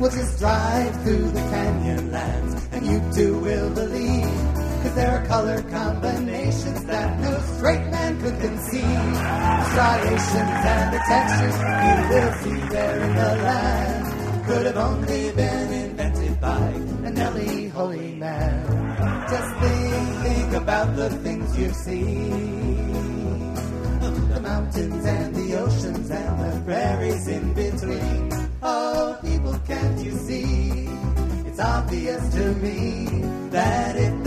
We'll just drive through the canyon lands, and you too will believe, 'cause there are color combinations that no straight man could conceive. The striations and the textures you will see there in the land could have only been invented by an early holy man. Just think about the things you see, the mountains and the oceans and the prairies in between. Oh, people, can't you see? It's obvious to me that it